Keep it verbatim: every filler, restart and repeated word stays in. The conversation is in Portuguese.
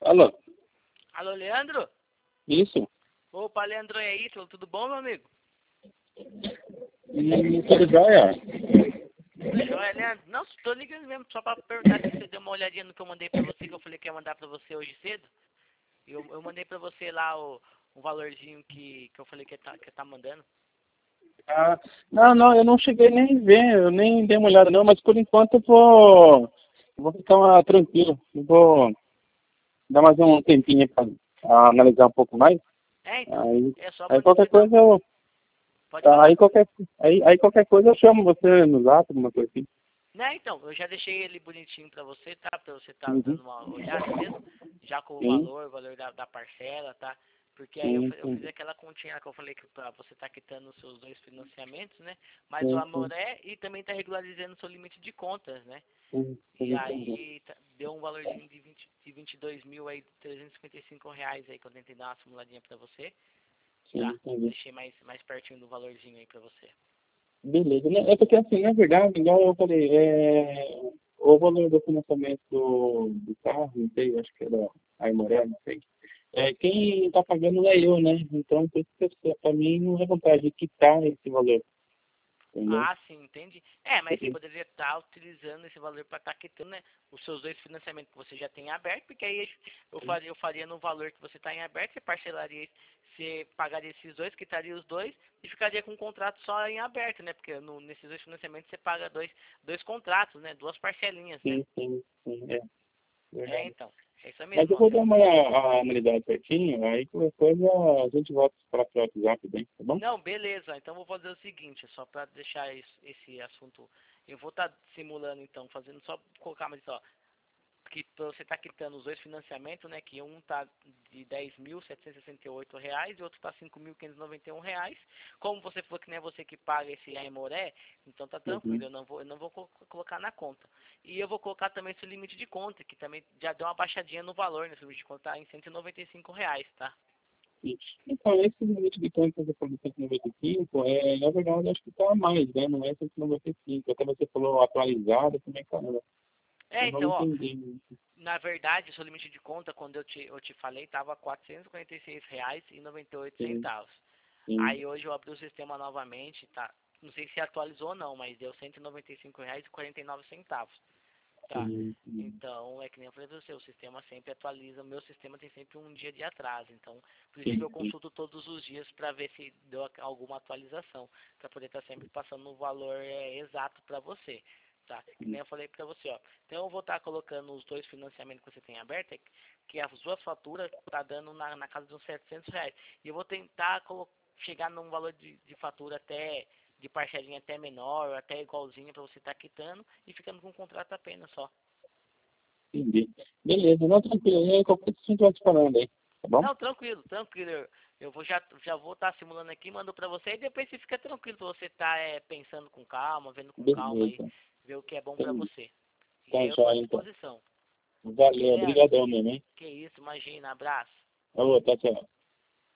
Alô? Alô, Leandro? Isso? Opa, Leandro, é isso? Tudo bom, meu amigo? Hum, tudo jóia? Tudo jóia, Leandro? Não, tô ligando mesmo só pra perguntar se você deu uma olhadinha no que eu mandei pra você, que eu falei que ia mandar pra você hoje cedo. Eu, eu mandei pra você lá o, o valorzinho que, que eu falei que ia tá, que ia tá mandando. Ah, não, não, eu não cheguei nem a ver, eu nem dei uma olhada não, mas por enquanto eu vou, eu vou ficar ah, tranquilo. Eu vou dar mais um tempinho para analisar um pouco mais. É, então, Aí, é só aí mandei qualquer você dar... coisa eu, Pode tá, aí falar. qualquer, aí, aí qualquer coisa eu chamo você no zap, alguma coisa assim. Né, então, eu já deixei ele bonitinho pra você, tá? Pra você tá Uhum. dando uma olhada mesmo, já com o Sim, valor, o valor da, da parcela, tá? Porque aí eu, sim, fi- eu fiz sim, aquela continha que eu falei que pra você tá quitando os seus dois financiamentos, né? Mas o sim, sim, Amoré e também tá regularizando o seu limite de contas, né? sim, sim, E entendi. aí tá- deu um valorzinho de, vinte de vinte e dois mil aí, trezentos e cinquenta e cinco reais aí que eu tentei dar uma simuladinha pra você, Sim, tá? entendi. Deixei mais, mais pertinho do valorzinho aí pra você. Beleza, né? É porque assim, na verdade, igual eu falei, é, o valor do financiamento do, do carro, não sei, acho que era a Aimoré, não sei. É, quem está pagando é eu, né? Então, para mim, não é vontade de quitar esse valor, entendeu? Ah, sim, entendi. É, mas você poderia estar utilizando esse valor para estar quitando, né, os seus dois financiamentos que você já tem aberto, porque aí eu faria, eu faria no valor que você está em aberto, você parcelaria, você pagaria esses dois, quitaria os dois e ficaria com um contrato só em aberto, né? Porque no, nesses dois financiamentos você paga dois, dois contratos, né? Duas parcelinhas, né? Sim, sim, sim, é É, verdade. então. É isso Mas mesmo, eu ó. vou dar Eu, uma a analisada certinho, aí qualquer coisa a gente volta para o WhatsApp, bem, tá bom? não, beleza. Então vou fazer o seguinte, só para deixar esse, esse assunto. Eu vou estar simulando então, fazendo só colocar mais ó. Que você está quitando os dois financiamentos, né? Que um tá de dez mil setecentos e sessenta e oito reais e outro tá cinco mil quinhentos e noventa e um reais. Como você falou que não é você que paga esse Aimoré, então tá tranquilo, Uhum. eu não vou, eu não vou co- colocar na conta. E eu vou colocar também esse limite de conta, que também já deu uma baixadinha no valor, né? Esse limite de conta tá em cento e noventa e cinco reais, tá? Sim. Então, esse limite de conta que você falou de cento e noventa e cinco, é, na verdade, acho que está a mais, né? Não é cento e noventa e cinco. Até você falou atualizado, também, caramba. É, Eu não então, ó, entendi. na verdade, o seu limite de conta, quando eu te, eu te falei, tava quatrocentos e quarenta e seis reais e noventa e oito Sim, centavos. sim, Aí hoje eu abri o sistema novamente, tá? Não sei se atualizou ou não, mas deu cento e noventa e cinco reais e quarenta e nove centavos, tá? sim, sim, Então, é que nem eu falei pra você, o sistema sempre atualiza, o meu sistema tem sempre um dia de atraso. Então, por isso que sim, eu sim. consulto todos os dias para ver se deu ac- alguma atualização, para poder estar sempre passando o valor é, exato para você, tá? Que nem eu falei para você, ó. Então, eu vou estar colocando os dois financiamentos que você tem aberto, é que que as duas faturas tá dando na, na casa de uns setecentos reais. E eu vou tentar colo- chegar num valor de, de fatura até de parcelinha até menor, até igualzinha para você estar quitando e ficando com um contrato apenas só. Entendi. Beleza, não, tranquilo. E aí, qualquer coisa a gente vai te falando aí, tá bom? Não, tranquilo, tranquilo. Eu eu vou já, já vou estar simulando aqui, mando pra você e depois você fica tranquilo pra você estar é, pensando com calma, vendo com calma e Beleza. ver o que é bom pra Beleza. você. E Tá aí eu tô à joia, então. disposição. Ok, Valeu, Leandro? obrigadão mesmo, hein? Que isso, imagina, abraço. Alô, tchau, tchau.